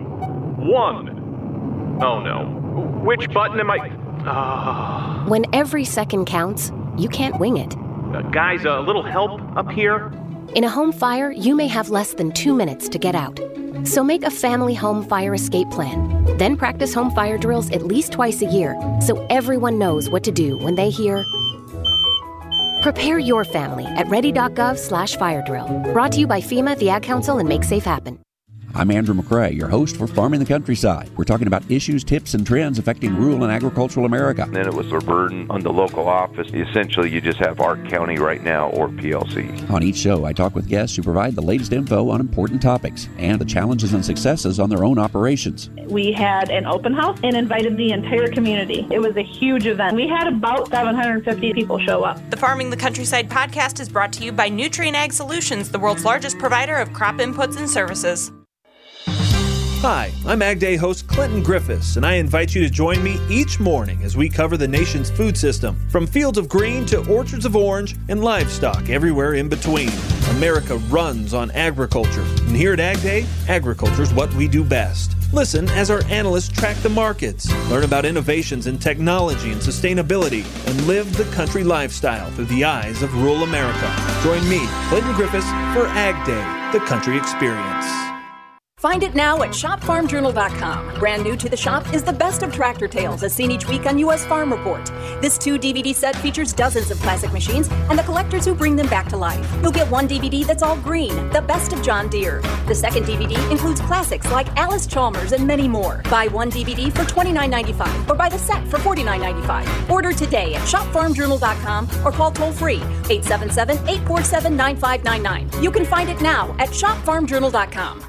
1. Oh no. Which button am I? When every second counts, you can't wing it. Guys, a little help up here? In a home fire, you may have less than 2 minutes to get out. So make a family home fire escape plan. Then practice home fire drills at least twice a year so everyone knows what to do when they hear. Prepare your family at ready.gov/fire drill. Brought to you by FEMA, the Ad Council, and Make Safe Happen. I'm Andrew McCrae, your host for Farming the Countryside. We're talking about issues, tips, and trends affecting rural and agricultural America. Then it was a burden on the local office. Essentially, you just have Ark County right now or PLC. On each show, I talk with guests who provide the latest info on important topics and the challenges and successes on their own operations. We had an open house and invited the entire community. It was a huge event. We had about 750 people show up. The Farming the Countryside podcast is brought to you by Nutrien Ag Solutions, the world's largest provider of crop inputs and services. Hi, I'm Ag Day host Clinton Griffiths, and I invite you to join me each morning as we cover the nation's food system, from fields of green to orchards of orange and livestock everywhere in between. America runs on agriculture, and here at Ag Day, agriculture is what we do best. Listen as our analysts track the markets, learn about innovations in technology and sustainability, and live the country lifestyle through the eyes of rural America. Join me, Clinton Griffiths, for Ag Day, the country experience. Find it now at shopfarmjournal.com. Brand new to the shop is the best of tractor tales as seen each week on U.S. Farm Report. This 2-DVD set features dozens of classic machines and the collectors who bring them back to life. You'll get one DVD that's all green, the best of John Deere. The second DVD includes classics like Alice Chalmers and many more. Buy one DVD for $29.95 or buy the set for $49.95. Order today at shopfarmjournal.com or call toll-free 877-847-9599. You can find it now at shopfarmjournal.com.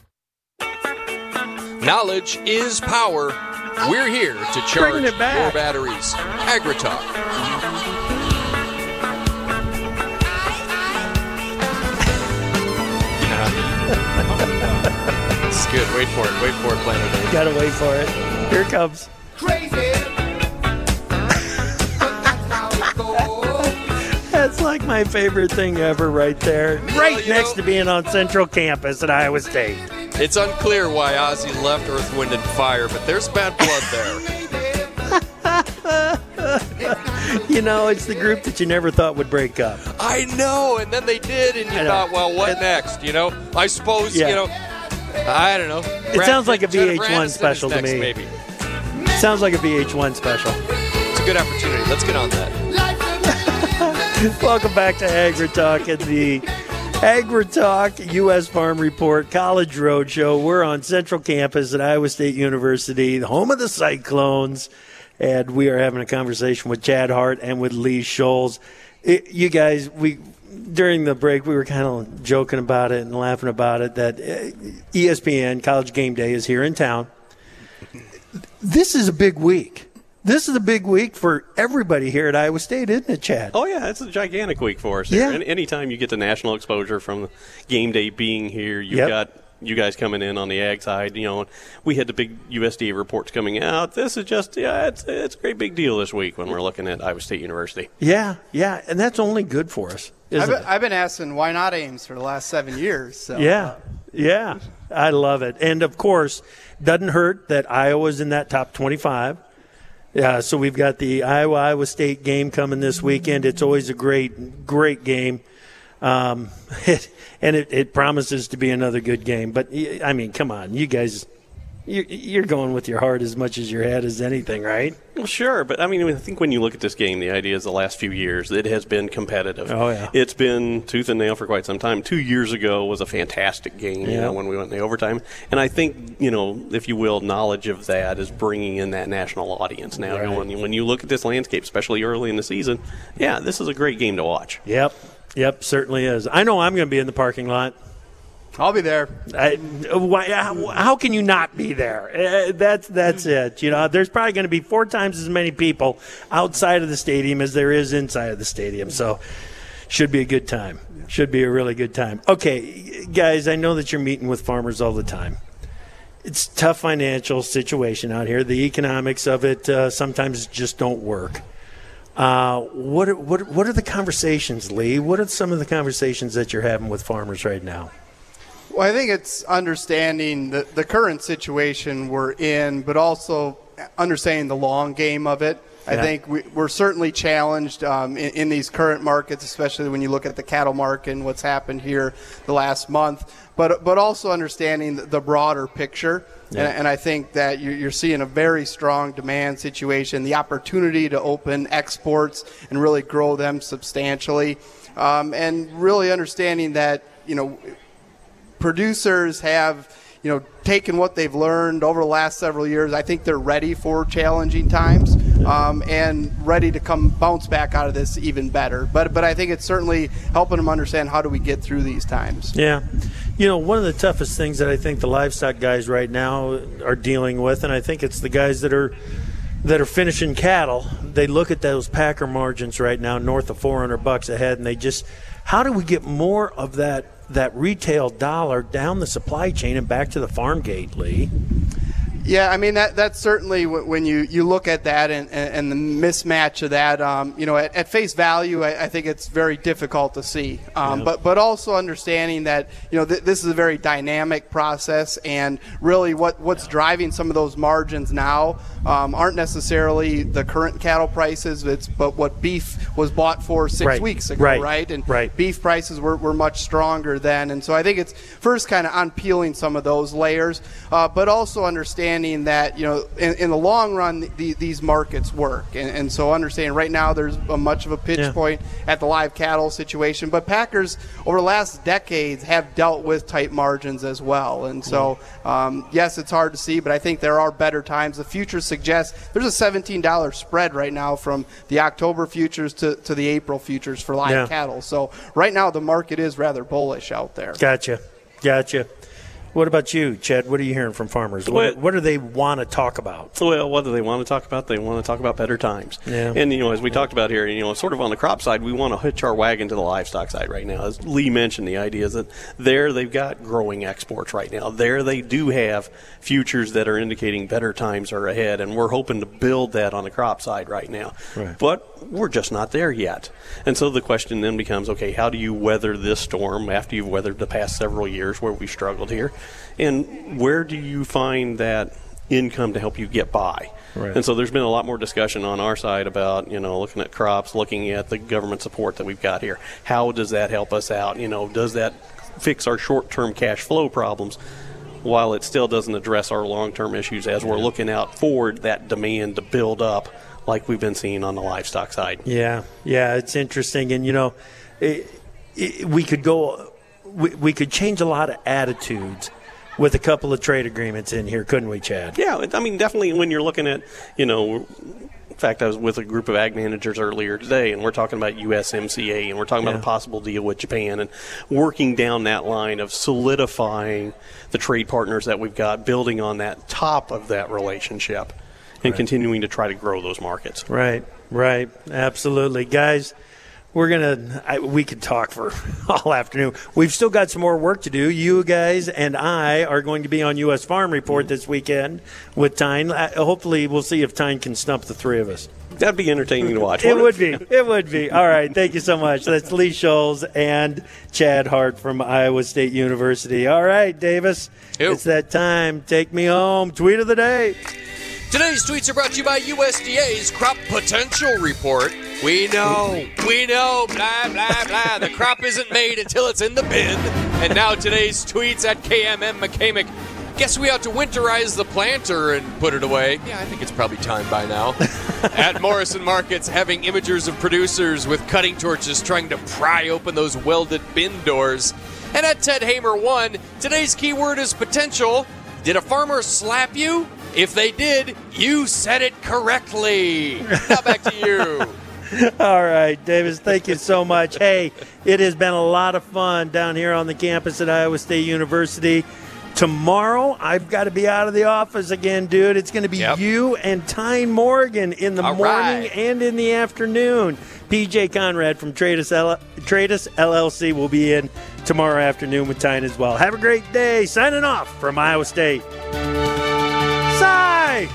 Knowledge is power. We're here to charge your batteries. AgriTalk. It's good. Wait for it. Wait for it, Planner Dave. Gotta wait for it. Here it comes. That's like my favorite thing ever right there. Right next to being on Central Campus at Iowa State. It's unclear why Ozzy left Earth, Wind, and Fire, but there's bad blood there. You know, it's the group that you never thought would break up. I know, and then they did, and you thought, well, what next? You know, I suppose, you know, I don't know. It sounds like a VH1 special to me. Maybe. Sounds like a VH1 special. It's a good opportunity. Let's get on that. Welcome back to AgriTalk and the AgriTalk U.S. Farm Report College Roadshow. We're on Central Campus at Iowa State University, the home of the Cyclones, and we are having a conversation with Chad Hart and with Lee Scholes. You guys, during the break, we were kind of joking about it and laughing about it that ESPN College Game Day is here in town. This is a big week. This is a big week for everybody here at Iowa State, isn't it, Chad? Oh, yeah, it's a gigantic week for us. Yeah. And anytime you get the national exposure from the game day being here, you've got you guys coming in on the ag side. You know, we had the big USDA reports coming out. This is just, it's a great big deal this week when we're looking at Iowa State University. Yeah, and that's only good for us, isn't it? I've been asking why not Ames for the last 7 years. So. Yeah, I love it. And, of course, doesn't hurt that Iowa's in that top 25. Yeah, so we've got the Iowa State game coming this weekend. It's always a great game. And it promises to be another good game. But, I mean, come on, you guys, you're going with your heart as much as your head as anything, right? Well, sure. But, I mean, I think when you look at this game, the idea is the last few years, it has been competitive. Oh, yeah. It's been tooth and nail for quite some time. 2 years ago was a fantastic game, you know, when we went in the overtime. And I think, you know, if you will, knowledge of that is bringing in that national audience now. Right. You know, when you look at this landscape, especially early in the season, this is a great game to watch. Yep, certainly is. I know I'm going to be in the parking lot. I'll be there. How can you not be there? That's it. You know, there's probably going to be 4 times as many people outside of the stadium as there is inside of the stadium. So, should be a good time. Should be a really good time. Okay, guys, I know that you're meeting with farmers all the time. It's a tough financial situation out here. The economics of it sometimes just don't work. What are the conversations, Lee? What are some of the conversations that you're having with farmers right now? Well, I think it's understanding the current situation we're in, but also understanding the long game of it. I think we're certainly challenged in these current markets, especially when you look at the cattle market and what's happened here the last month, but also understanding the broader picture. Yeah. And I think that you're seeing a very strong demand situation, the opportunity to open exports and really grow them substantially, and really understanding that, you know, producers have, you know, taken what they've learned over the last several years. I think they're ready for challenging times and ready to bounce back out of this even better. But I think it's certainly helping them understand how do we get through these times. Yeah. You know, one of the toughest things that I think the livestock guys right now are dealing with, and I think it's the guys that are finishing cattle, they look at those packer margins right now north of $400 a head, and they just, how do we get more of that that retail dollar down the supply chain and back to the farm gate, Lee. Yeah, I mean, that's certainly when you look at that and the mismatch of that, at face value, I think it's very difficult to see. But also understanding that, this is a very dynamic process, and really what's driving some of those margins now aren't necessarily the current cattle prices, but what beef was bought for 6 weeks ago, right? And beef prices were much stronger then. And so I think it's first kind of unpeeling some of those layers, but also understanding that in the long run these markets work, and so understanding right now there's a much of a pitch point at the live cattle situation, but packers over the last decades have dealt with tight margins as well, and so yes, it's hard to see, but I think there are better times. The futures suggest there's a $17 spread right now from the October futures to the April futures for live cattle, so right now the market is rather bullish out there. Gotcha. What about you, Chad? What are you hearing from farmers? What do they want to talk about? Well, what do they want to talk about? They want to talk about better times. Yeah. And, as we talked about here, sort of on the crop side, we want to hitch our wagon to the livestock side right now. As Lee mentioned, the idea is that they've got growing exports right now. They do have futures that are indicating better times are ahead, and we're hoping to build that on the crop side right now. Right. But we're just not there yet. And so the question then becomes, okay, how do you weather this storm after you've weathered the past several years where we struggled here? And where do you find that income to help you get by? Right. And so there's been a lot more discussion on our side about, looking at crops, looking at the government support that we've got here. How does that help us out? Does that fix our short-term cash flow problems while it still doesn't address our long-term issues as we're looking out for that demand to build up like we've been seeing on the livestock side? Yeah, it's interesting. And, we could change a lot of attitudes with a couple of trade agreements in here, couldn't we, Chad? Yeah, I mean, definitely when you're looking at, in fact, I was with a group of ag managers earlier today, and we're talking about USMCA, and we're talking about a possible deal with Japan, and working down that line of solidifying the trade partners that we've got, building on that top of that relationship, and continuing to try to grow those markets. Right, absolutely. Guys, we could talk for all afternoon. We've still got some more work to do. You guys and I are going to be on U.S. Farm Report this weekend with Tyne. Hopefully we'll see if Tyne can stump the three of us. That'd be entertaining to watch. It would be. All right, thank you so much. That's Lee Scholes and Chad Hart from Iowa State University. All right, Davis, it's that time. Take me home. Tweet of the day. Today's tweets are brought to you by USDA's Crop Potential Report. We know, blah, blah, blah. The crop isn't made until it's in the bin. And now today's tweets at KMM McCamick. Guess we ought to winterize the planter and put it away. Yeah, I think it's probably time by now. At Morrison Markets, having imagers of producers with cutting torches trying to pry open those welded bin doors. And at Ted Hamer 1, today's keyword is potential. Did a farmer slap you? If they did, you said it correctly. Now back to you. All right, Davis, thank you so much. Hey, it has been a lot of fun down here on the campus at Iowa State University. Tomorrow, I've got to be out of the office again, dude. It's going to be you and Tyne Morgan in the morning and in the afternoon. PJ Conrad from Tradus LLC will be in tomorrow afternoon with Tyne as well. Have a great day. Signing off from Iowa State. Sigh!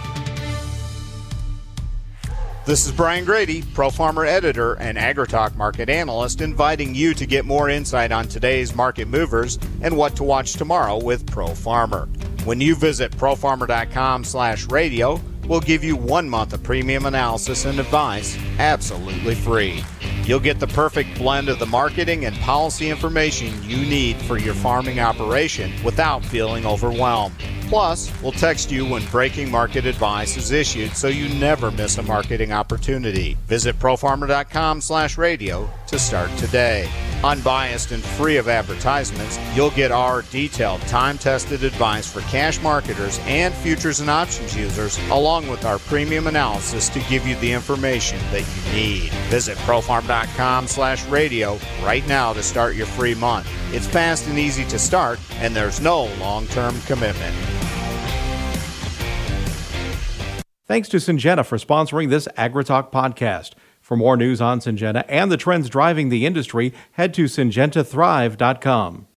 This is Brian Grady, Pro Farmer Editor and AgriTalk Market Analyst, inviting you to get more insight on today's market movers and what to watch tomorrow with Pro Farmer. When you visit profarmer.com/radio, we'll give you 1 month of premium analysis and advice absolutely free. You'll get the perfect blend of the marketing and policy information you need for your farming operation without feeling overwhelmed. Plus, we'll text you when breaking market advice is issued so you never miss a marketing opportunity. Visit profarmer.com/radio to start today. Unbiased and free of advertisements, you'll get our detailed, time-tested advice for cash marketers and futures and options users, along with our premium analysis to give you the information that you need. Visit profarmer.com/radio right now to start your free month. It's fast and easy to start, and there's no long-term commitment. Thanks to Syngenta for sponsoring this AgriTalk podcast. For more news on Syngenta and the trends driving the industry, head to syngentathrive.com.